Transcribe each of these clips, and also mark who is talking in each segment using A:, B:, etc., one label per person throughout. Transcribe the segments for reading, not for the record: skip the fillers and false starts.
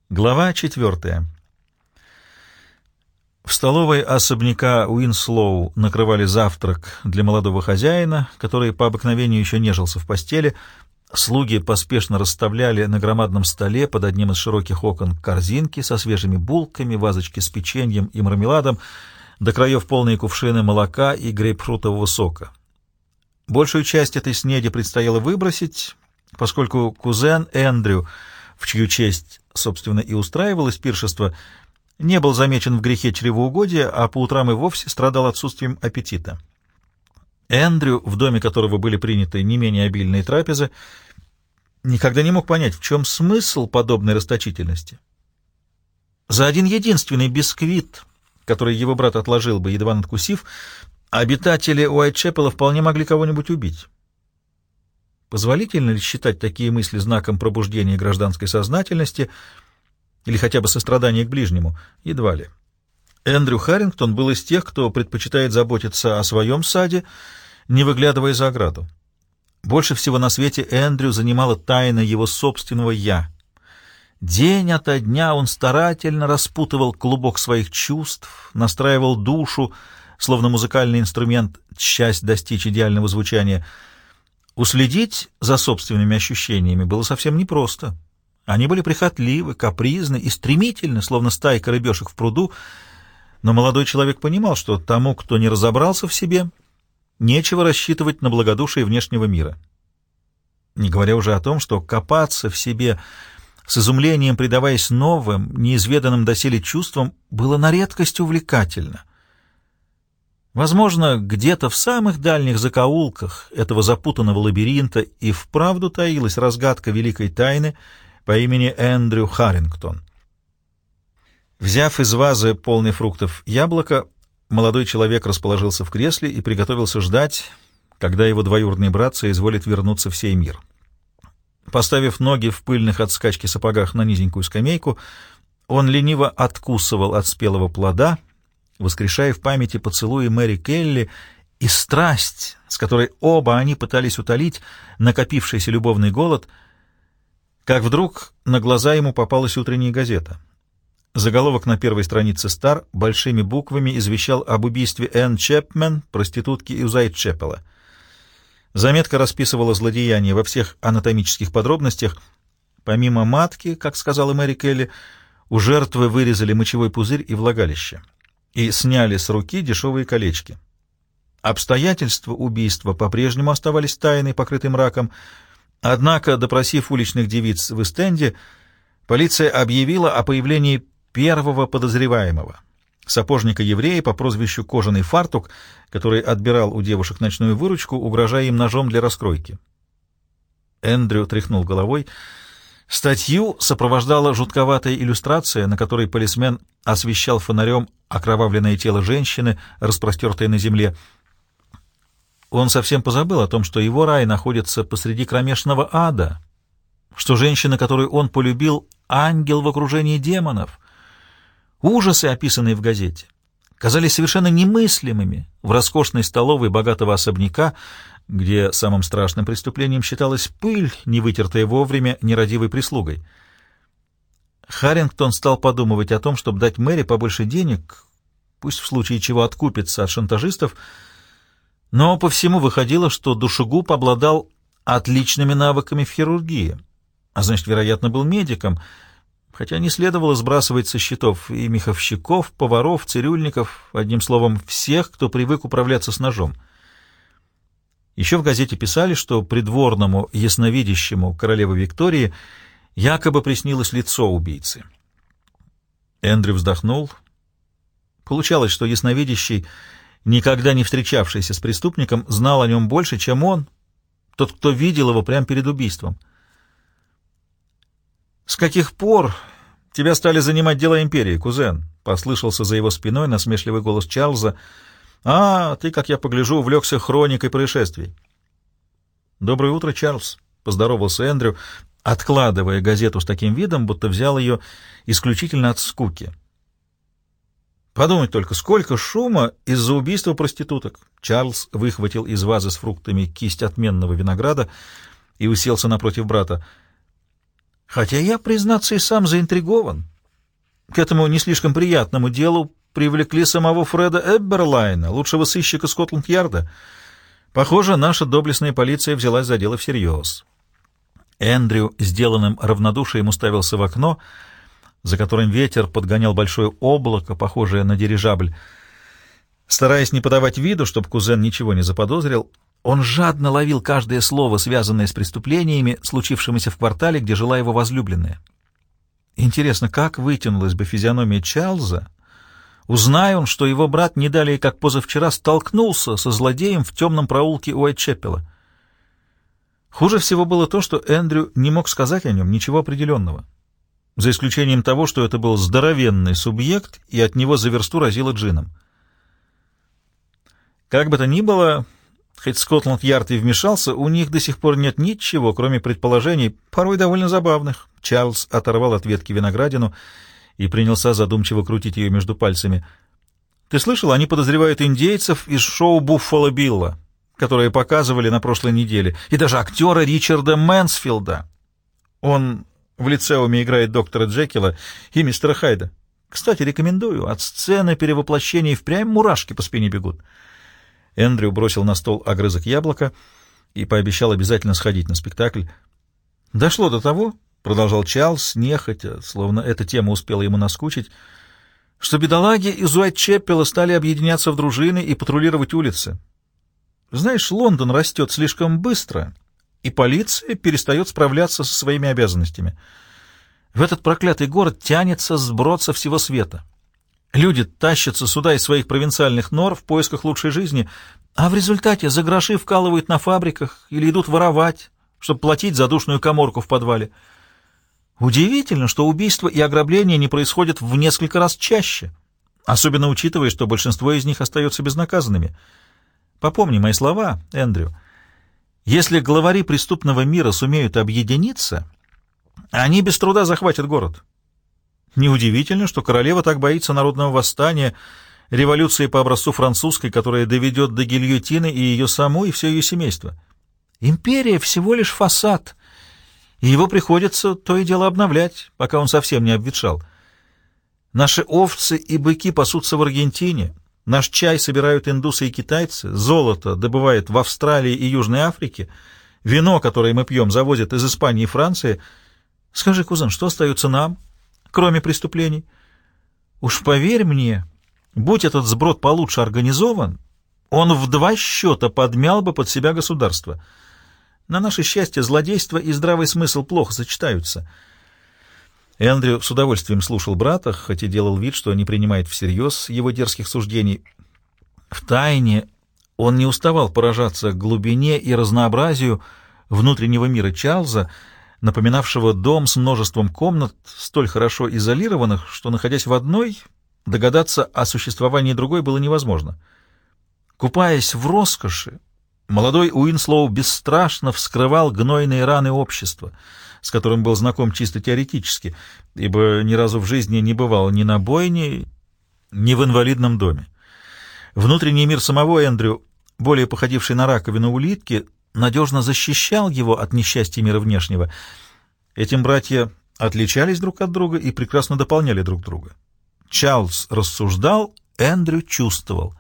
A: Глава 4. В столовой особняка Уинслоу накрывали завтрак для молодого хозяина, который по обыкновению еще нежился в постели. Слуги поспешно расставляли на громадном столе под одним из широких окон корзинки со свежими булками, вазочки с печеньем и мармеладом, до краев полные кувшины молока и грейпфрутового сока. Большую часть этой снеди предстояло выбросить, поскольку кузен Эндрю, в чью честь, собственно, и устраивалось пиршество, не был замечен в грехе чревоугодия, а по утрам и вовсе страдал отсутствием аппетита. Эндрю, в доме которого были приняты не менее обильные трапезы, никогда не мог понять, в чем смысл подобной расточительности. За один единственный бисквит, который его брат отложил бы, едва надкусив, обитатели Уайтчепела вполне могли кого-нибудь убить. Позволительно ли считать такие мысли знаком пробуждения гражданской сознательности или хотя бы сострадания к ближнему? Едва ли. Эндрю Харрингтон был из тех, кто предпочитает заботиться о своем саде, не выглядывая за ограду. Больше всего на свете Эндрю занимала тайна его собственного «я». День ото дня он старательно распутывал клубок своих чувств, настраивал душу, словно музыкальный инструмент, часть достичь идеального звучания. Уследить за собственными ощущениями было совсем непросто. Они были прихотливы, капризны и стремительны, словно стайка рыбешек в пруду, но молодой человек понимал, что тому, кто не разобрался в себе, нечего рассчитывать на благодушие внешнего мира. Не говоря уже о том, что копаться в себе, с изумлением предаваясь новым, неизведанным доселе чувствам, было на редкость увлекательно. Возможно, где-то в самых дальних закоулках этого запутанного лабиринта и вправду таилась разгадка великой тайны по имени Эндрю Харрингтон. Взяв из вазы полный фруктов яблоко, молодой человек расположился в кресле и приготовился ждать, когда его двоюродный брат соизволит вернуться в сей мир. Поставив ноги в пыльных от скачки сапогах на низенькую скамейку, он лениво откусывал от спелого плода, воскрешая в памяти поцелуи Мэри Келли и страсть, с которой оба они пытались утолить накопившийся любовный голод, как вдруг на глаза ему попалась утренняя газета. Заголовок на первой странице «Стар» большими буквами извещал об убийстве Энн Чепмен, проститутки из Уайтчепела. Заметка расписывала злодеяние во всех анатомических подробностях. Помимо матки, как сказала Мэри Келли, у жертвы вырезали мочевой пузырь и влагалище и сняли с руки дешевые колечки. Обстоятельства убийства по-прежнему оставались тайной, покрытой мраком, однако, допросив уличных девиц в Эст-Энде, полиция объявила о появлении первого подозреваемого, сапожника-еврея по прозвищу Кожаный фартук, который отбирал у девушек ночную выручку, угрожая им ножом для раскройки. Эндрю тряхнул головой. Статью сопровождала жутковатая иллюстрация, на которой полисмен освещал фонарем окровавленное тело женщины, распростертое на земле. Он совсем позабыл о том, что его рай находится посреди кромешного ада, что женщина, которую он полюбил, — ангел в окружении демонов. Ужасы, описанные в газете, казались совершенно немыслимыми в роскошной столовой богатого особняка, где самым страшным преступлением считалась пыль, не вытертая вовремя нерадивой прислугой. Харрингтон стал подумывать о том, чтобы дать Мэри побольше денег, пусть в случае чего откупится от шантажистов, но по всему выходило, что душегуб обладал отличными навыками в хирургии, а значит, вероятно, был медиком, хотя не следовало сбрасывать со счетов и меховщиков, поваров, цирюльников, одним словом, всех, кто привык управляться с ножом. Еще в газете писали, что придворному ясновидящему королевы Виктории якобы приснилось лицо убийцы. Эндрю вздохнул. Получалось, что ясновидящий, никогда не встречавшийся с преступником, знал о нем больше, чем он, тот, кто видел его прямо перед убийством. «С каких пор тебя стали занимать дела империи, кузен?» — послышался за его спиной насмешливый голос Чарльза. «А, ты, как я погляжу, увлекся хроникой происшествий». «Доброе утро, Чарльз», — поздоровался Эндрю, откладывая газету с таким видом, будто взял ее исключительно от скуки. «Подумать только, сколько шума из-за убийства проституток!» Чарльз выхватил из вазы с фруктами кисть отменного винограда и уселся напротив брата. Хотя я, признаться, и сам заинтригован. К этому не слишком приятному делу привлекли самого Фреда Эбберлайна, лучшего сыщика Скотланд-Ярда. Похоже, наша доблестная полиция взялась за дело всерьез. Эндрю, сделанным равнодушием, уставился в окно, за которым ветер подгонял большое облако, похожее на дирижабль. Стараясь не подавать виду, чтобы кузен ничего не заподозрил, он жадно ловил каждое слово, связанное с преступлениями, случившимися в квартале, где жила его возлюбленная. Интересно, как вытянулась бы физиономия Чарльза, узная он, что его брат не далее как позавчера столкнулся со злодеем в темном проулке Уайтчепела. Хуже всего было то, что Эндрю не мог сказать о нем ничего определенного, за исключением того, что это был здоровенный субъект, и от него за версту разило джином. Как бы то ни было, хоть Скотланд-Ярд и вмешался, у них до сих пор нет ничего, кроме предположений, порой довольно забавных. Чарльз оторвал от ветки виноградину и принялся задумчиво крутить ее между пальцами. «Ты слышал, они подозревают индейцев из шоу «Буффало Билла», которое показывали на прошлой неделе, и даже актера Ричарда Мэнсфилда. Он в лицеуме играет доктора Джекила и мистера Хайда. Кстати, рекомендую, от сцены перевоплощения впрямь мурашки по спине бегут». Эндрю бросил на стол огрызок яблока и пообещал обязательно сходить на спектакль. «Дошло до того, — продолжал Чарльз, нехотя, словно эта тема успела ему наскучить, — что бедолаги из Уайтчепела стали объединяться в дружины и патрулировать улицы. Знаешь, Лондон растет слишком быстро, и полиция перестает справляться со своими обязанностями. В этот проклятый город тянется сброд со всего света. Люди тащатся сюда из своих провинциальных нор в поисках лучшей жизни, а в результате за гроши вкалывают на фабриках или идут воровать, чтобы платить за душную каморку в подвале. Удивительно, что убийства и ограбления не происходят в несколько раз чаще, особенно учитывая, что большинство из них остается безнаказанными. Попомни мои слова, Эндрю. Если главари преступного мира сумеют объединиться, они без труда захватят город. Неудивительно, что королева так боится народного восстания, революции по образцу французской, которая доведет до гильотины и ее саму, и все ее семейство. Империя всего лишь фасад, и его приходится то и дело обновлять, пока он совсем не обветшал. Наши овцы и быки пасутся в Аргентине, наш чай собирают индусы и китайцы, золото добывают в Австралии и Южной Африке, вино, которое мы пьем, завозят из Испании и Франции. Скажи, кузен, что остается нам, кроме преступлений? Уж поверь мне, будь этот сброд получше организован, он в 2 счета подмял бы под себя государство. На наше счастье, злодейство и здравый смысл плохо сочетаются. Эндрю с удовольствием слушал брата, хоть и делал вид, что не принимает всерьез его дерзких суждений. Втайне он не уставал поражаться глубине и разнообразию внутреннего мира Чарльза, напоминавшего дом с множеством комнат, столь хорошо изолированных, что, находясь в одной, догадаться о существовании другой было невозможно. Купаясь в роскоши, молодой Уинслоу бесстрашно вскрывал гнойные раны общества, с которым был знаком чисто теоретически, ибо ни разу в жизни не бывал ни на бойне, ни в инвалидном доме. Внутренний мир самого Эндрю, более походивший на раковину улитки, надежно защищал его от несчастья мира внешнего. Этим братья отличались друг от друга и прекрасно дополняли друг друга. Чарльз рассуждал, Эндрю чувствовал.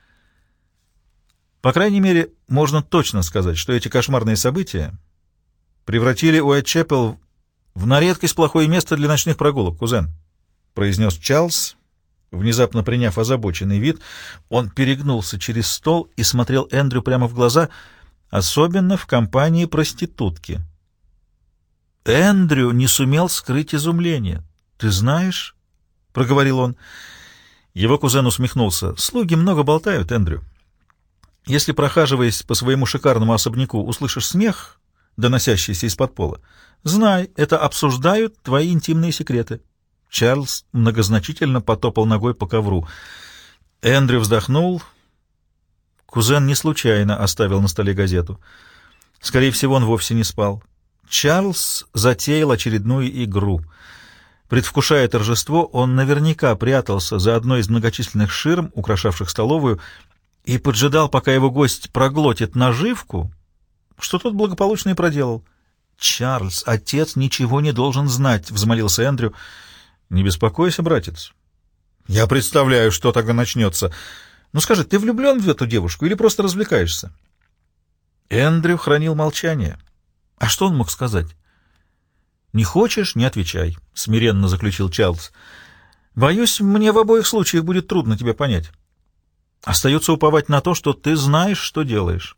A: По крайней мере, можно точно сказать, что эти кошмарные события превратили Уайтчепел в на редкость плохое место для ночных прогулок, кузен, — произнес Чарльз, внезапно приняв озабоченный вид. Он перегнулся через стол и смотрел Эндрю прямо в глаза, особенно в компании проститутки. Эндрю не сумел скрыть изумление. «Ты знаешь?» — проговорил он. Его кузен усмехнулся. «Слуги много болтают, Эндрю. Если, прохаживаясь по своему шикарному особняку, услышишь смех, доносящийся из-под пола, знай, это обсуждают твои интимные секреты». Чарльз многозначительно потопал ногой по ковру. Эндрю вздохнул. Кузен не случайно оставил на столе газету. Скорее всего, он вовсе не спал. Чарльз затеял очередную игру. Предвкушая торжество, он наверняка прятался за одной из многочисленных ширм, украшавших столовую, и поджидал, пока его гость проглотит наживку, что тот благополучно и проделал. Чарльз, отец ничего не должен знать», — взмолился Эндрю. «Не беспокойся, братец. Я представляю, что тогда начнется. Ну скажи, ты влюблен в эту девушку или просто развлекаешься?» Эндрю хранил молчание. А что он мог сказать? «Не хочешь — не отвечай», — смиренно заключил Чарльз. «Боюсь, мне в обоих случаях будет трудно тебя понять. Остается уповать на то, что ты знаешь, что делаешь».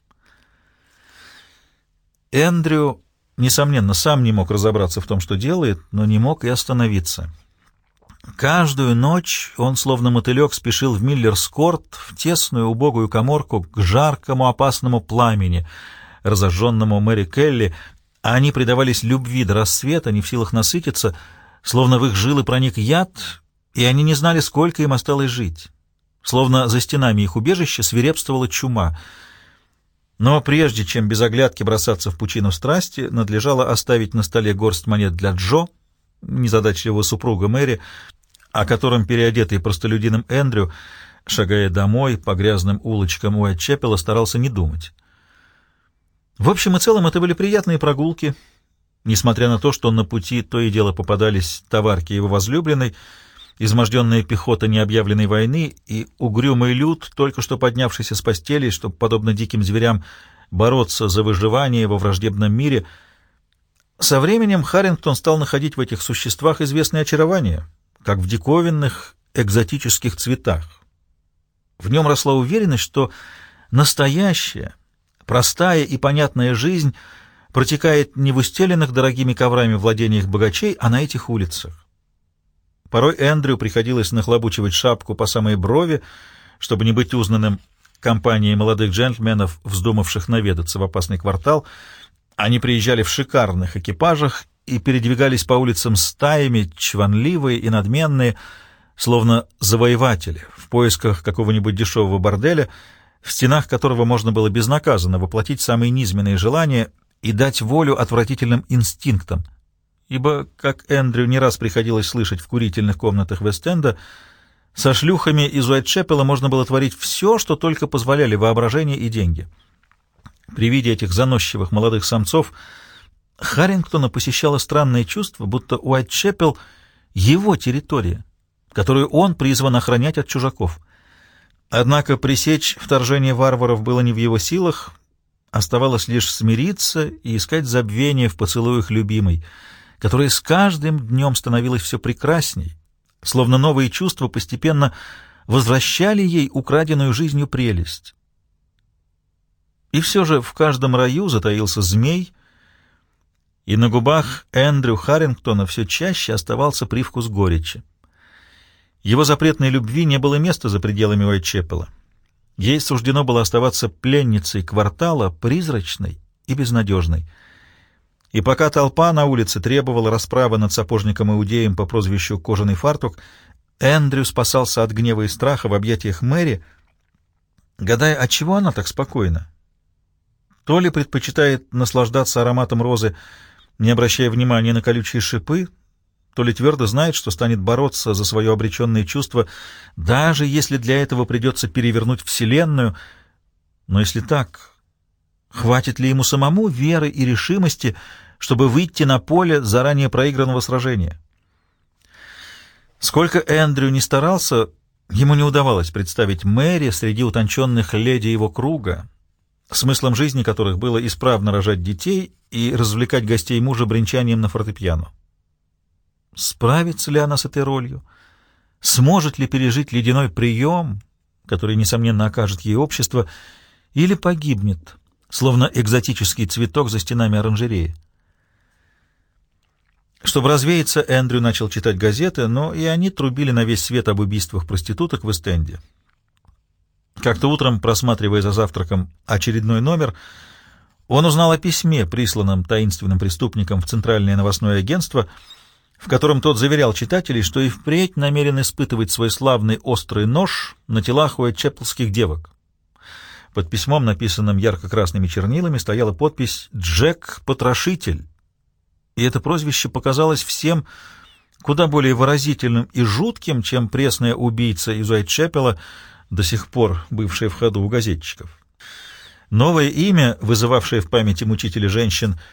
A: Эндрю, несомненно, сам не мог разобраться в том, что делает, но не мог и остановиться. Каждую ночь он, словно мотылек, спешил в Миллерс-Корт, в тесную убогую каморку, к жаркому опасному пламени, разожженному Мэри Келли, а они предавались любви до рассвета, не в силах насытиться, словно в их жилы проник яд, и они не знали, сколько им осталось жить. Словно за стенами их убежища свирепствовала чума. Но прежде чем без оглядки бросаться в пучину страсти, надлежало оставить на столе горсть монет для Джо, незадачливого супруга Мэри, о котором переодетый простолюдином Эндрю, шагая домой по грязным улочкам Уайтчепела, старался не думать. В общем и целом это были приятные прогулки, несмотря на то, что на пути то и дело попадались товарки его возлюбленной, изможденная пехота необъявленной войны и угрюмый люд, только что поднявшийся с постели, чтобы, подобно диким зверям, бороться за выживание во враждебном мире. Со временем Харрингтон стал находить в этих существах известное очарование, как в диковинных экзотических цветах. В нем росла уверенность, что настоящая, простая и понятная жизнь протекает не в устеленных дорогими коврами владениях богачей, а на этих улицах. Порой Эндрю приходилось нахлобучивать шапку по самой брови, чтобы не быть узнанным компанией молодых джентльменов, вздумавших наведаться в опасный квартал. Они приезжали в шикарных экипажах и передвигались по улицам стаями, чванливые и надменные, словно завоеватели, в поисках какого-нибудь дешевого борделя, в стенах которого можно было безнаказанно воплотить самые низменные желания и дать волю отвратительным инстинктам. Ибо, как Эндрю не раз приходилось слышать в курительных комнатах Вест-Энда, со шлюхами из Уайтчепела можно было творить все, что только позволяли воображение и деньги. При виде этих заносчивых молодых самцов Харрингтона посещало странное чувство, будто Уайтчепел — его территория, которую он призван охранять от чужаков. Однако пресечь вторжение варваров было не в его силах, оставалось лишь смириться и искать забвение в поцелуях любимой, которая с каждым днем становилась все прекрасней, словно новые чувства постепенно возвращали ей украденную жизнью прелесть. И все же в каждом раю затаился змей, и на губах Эндрю Харрингтона все чаще оставался привкус горечи. Его запретной любви не было места за пределами Уайтчепела. Ей суждено было оставаться пленницей квартала, призрачной и безнадежной. И пока толпа на улице требовала расправы над сапожником-иудеем по прозвищу «Кожаный фартук», Эндрю спасался от гнева и страха в объятиях Мэри, гадая, отчего она так спокойна. То ли предпочитает наслаждаться ароматом розы, не обращая внимания на колючие шипы, то ли твердо знает, что станет бороться за свое обреченное чувство, даже если для этого придется перевернуть Вселенную. Но если так, хватит ли ему самому веры и решимости, чтобы выйти на поле заранее проигранного сражения? Сколько Эндрю ни старался, ему не удавалось представить Мэри среди утонченных леди его круга, смыслом жизни которых было исправно рожать детей и развлекать гостей мужа бренчанием на фортепиано. Справится ли она с этой ролью? Сможет ли пережить ледяной прием, который, несомненно, окажет ей общество, или погибнет, словно экзотический цветок за стенами оранжереи? Чтобы развеяться, Эндрю начал читать газеты, но и они трубили на весь свет об убийствах проституток в Эст-Энде. Как-то утром, просматривая за завтраком очередной номер, он узнал о письме, присланном таинственным преступником в Центральное новостное агентство, в котором тот заверял читателей, что и впредь намерен испытывать свой славный острый нож на телах уайтчепелских девок. Под письмом, написанным ярко-красными чернилами, стояла подпись «Джек-потрошитель», и это прозвище показалось всем куда более выразительным и жутким, чем пресная убийца из Уайтчепела, до сих пор бывшая в ходу у газетчиков. Новое имя, вызывавшее в памяти мучителей женщин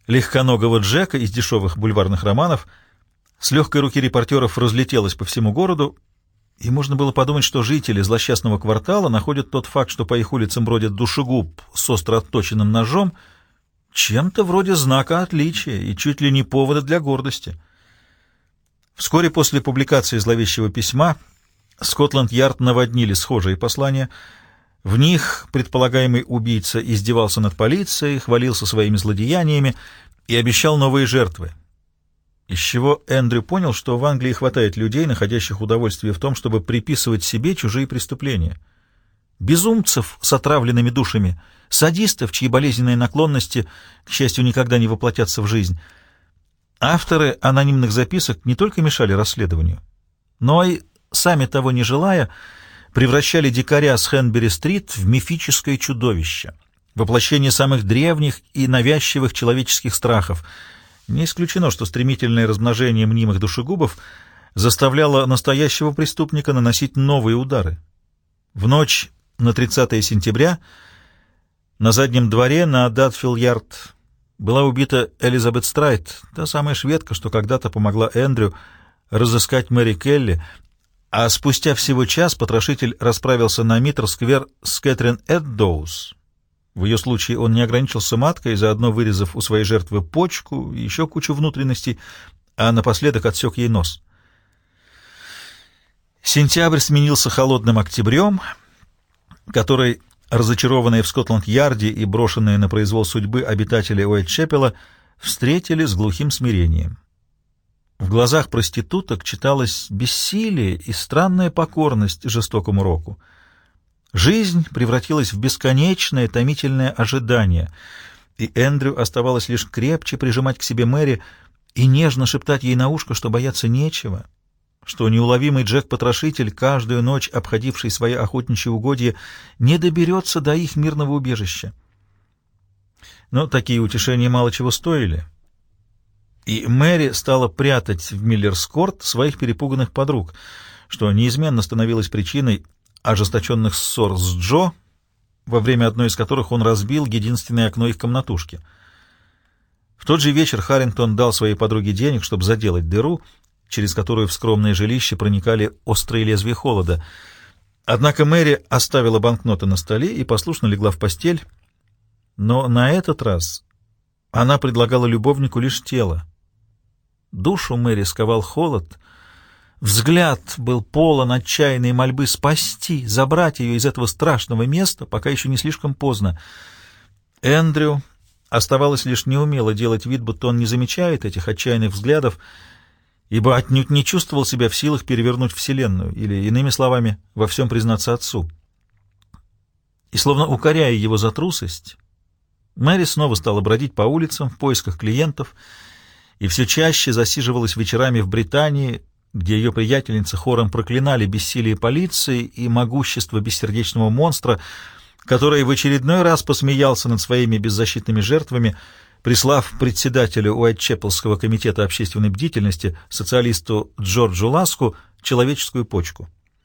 A: легконогого Джека из дешевых бульварных романов с легкой руки репортеров разлетелась по всему городу, и можно было подумать, что жители злосчастного квартала находят тот факт, что по их улицам бродит душегуб с остро отточенным ножом, чем-то вроде знака отличия и чуть ли не повода для гордости. Вскоре после публикации зловещего письма Скотланд-Ярд наводнили схожие послания. В них предполагаемый убийца издевался над полицией, хвалился своими злодеяниями и обещал новые жертвы. Из чего Эндрю понял, что в Англии хватает людей, находящих удовольствие в том, чтобы приписывать себе чужие преступления. Безумцев с отравленными душами, садистов, чьи болезненные наклонности, к счастью, никогда не воплотятся в жизнь. Авторы анонимных записок не только мешали расследованию, но и, сами того не желая, превращали дикаря с Хэнбери-стрит в мифическое чудовище, воплощение самых древних и навязчивых человеческих страхов. Не исключено, что стремительное размножение мнимых душегубов заставляло настоящего преступника наносить новые удары. В ночь на 30 сентября на заднем дворе на Датфилл-Ярд была убита Элизабет Страйт, та самая шведка, что когда-то помогла Эндрю разыскать Мэри Келли, а спустя всего час потрошитель расправился на Миттер-сквер с Кэтрин Эддоус. В ее случае он не ограничился маткой, заодно вырезав у своей жертвы почку и еще кучу внутренностей, а напоследок отсек ей нос. Сентябрь сменился холодным октябрем, который, разочарованные в Скотланд-Ярде и брошенные на произвол судьбы обитатели Уайтчепела, встретили с глухим смирением. В глазах проституток читалось бессилие и странная покорность жестокому року. Жизнь превратилась в бесконечное томительное ожидание, и Эндрю оставалось лишь крепче прижимать к себе Мэри и нежно шептать ей на ушко, что бояться нечего, что неуловимый Джек-потрошитель, каждую ночь обходивший свои охотничьи угодья, не доберется до их мирного убежища. Но такие утешения мало чего стоили, и Мэри стала прятать в Миллерс-Корт своих перепуганных подруг, что неизменно становилось причиной ожесточенных ссор с Джо, во время одной из которых он разбил единственное окно их комнатушки. В тот же вечер Харрингтон дал своей подруге денег, чтобы заделать дыру, через которую в скромное жилище проникали острые лезвия холода. Однако Мэри оставила банкноты на столе и послушно легла в постель, но на этот раз она предлагала любовнику лишь тело. Душу Мэри сковал холод, взгляд был полон отчаянной мольбы спасти, забрать ее из этого страшного места, пока еще не слишком поздно. Эндрю оставалось лишь неумело делать вид, будто он не замечает этих отчаянных взглядов, ибо отнюдь не чувствовал себя в силах перевернуть вселенную, или, иными словами, во всем признаться отцу. И, словно укоряя его за трусость, Мэри снова стала бродить по улицам в поисках клиентов и все чаще засиживалась вечерами в Британии, где ее приятельницы хором проклинали бессилие полиции и могущество бессердечного монстра, который в очередной раз посмеялся над своими беззащитными жертвами, прислав председателю Уайтчепелского комитета общественной бдительности, социалисту Джорджу Ласку, человеческую почку.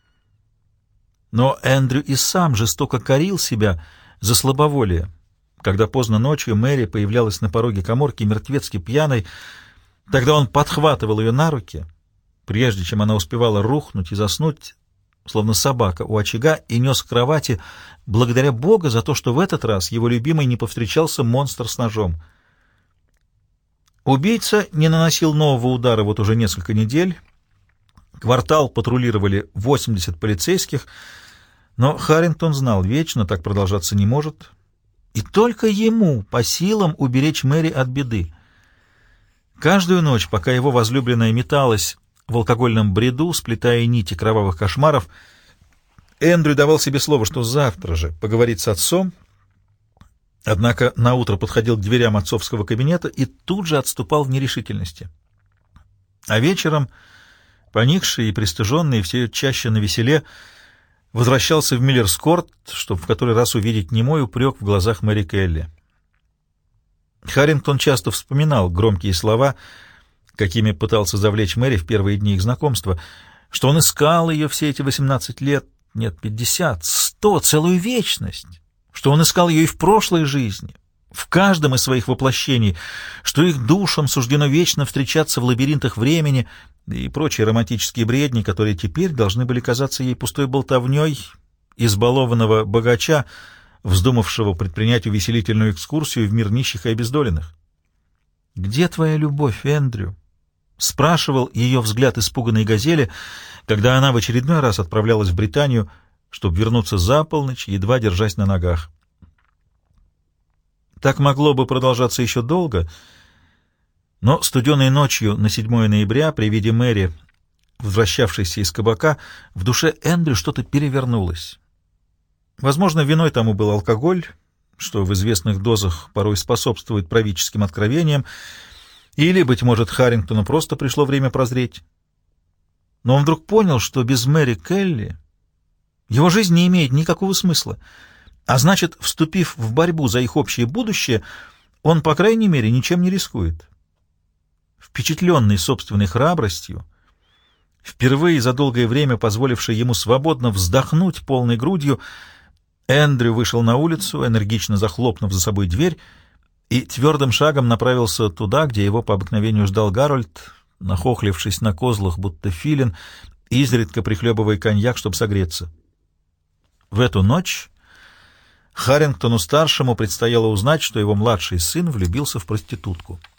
A: Но Эндрю и сам жестоко корил себя за слабоволие, когда поздно ночью Мэри появлялась на пороге каморки мертвецки пьяной. Тогда он подхватывал ее на руки, прежде чем она успевала рухнуть и заснуть, словно собака у очага, и нес к кровати, благодаря Бога за то, что в этот раз его любимой не повстречался монстр с ножом. Убийца не наносил нового удара вот уже несколько недель. Квартал патрулировали 80 полицейских, но Харрингтон знал, вечно так продолжаться не может, и только ему по силам уберечь Мэри от беды. Каждую ночь, пока его возлюбленная металась в алкогольном бреду, сплетая нити кровавых кошмаров, Эндрю давал себе слово, что завтра же поговорит с отцом, однако наутро подходил к дверям отцовского кабинета и тут же отступал в нерешительности. А вечером, поникший и пристыженный, все чаще навеселе, возвращался в Миллерс-Корт, чтобы в который раз увидеть немой упрек в глазах Мэри Келли. Харрингтон часто вспоминал громкие слова, какими пытался завлечь Мэри в первые дни их знакомства, что он искал ее все эти 18 лет, нет, 50, 100, целую вечность, что он искал ее и в прошлой жизни, в каждом из своих воплощений, что их душам суждено вечно встречаться в лабиринтах времени и прочие романтические бредни, которые теперь должны были казаться ей пустой болтовней избалованного богача, вздумавшего предпринять увеселительную экскурсию в мир нищих и обездоленных. «Где твоя любовь, Эндрю?» — спрашивал ее взгляд испуганной газели, когда она в очередной раз отправлялась в Британию, чтобы вернуться за полночь, едва держась на ногах. Так могло бы продолжаться еще долго, но студеной ночью на 7 ноября при виде Мэри, возвращавшейся из кабака, в душе Эндрю что-то перевернулось. Возможно, виной тому был алкоголь, что в известных дозах порой способствует правительским откровениям, или, быть может, Харрингтону просто пришло время прозреть. Но он вдруг понял, что без Мэри Келли его жизнь не имеет никакого смысла, а значит, вступив в борьбу за их общее будущее, он, по крайней мере, ничем не рискует. Впечатленный собственной храбростью, впервые за долгое время позволивший ему свободно вздохнуть полной грудью, Эндрю вышел на улицу, энергично захлопнув за собой дверь, и твердым шагом направился туда, где его по обыкновению ждал Гарольд, нахохлившись на козлах, будто филин, изредка прихлебывая коньяк, чтобы согреться. В эту ночь Харрингтону-старшему предстояло узнать, что его младший сын влюбился в проститутку.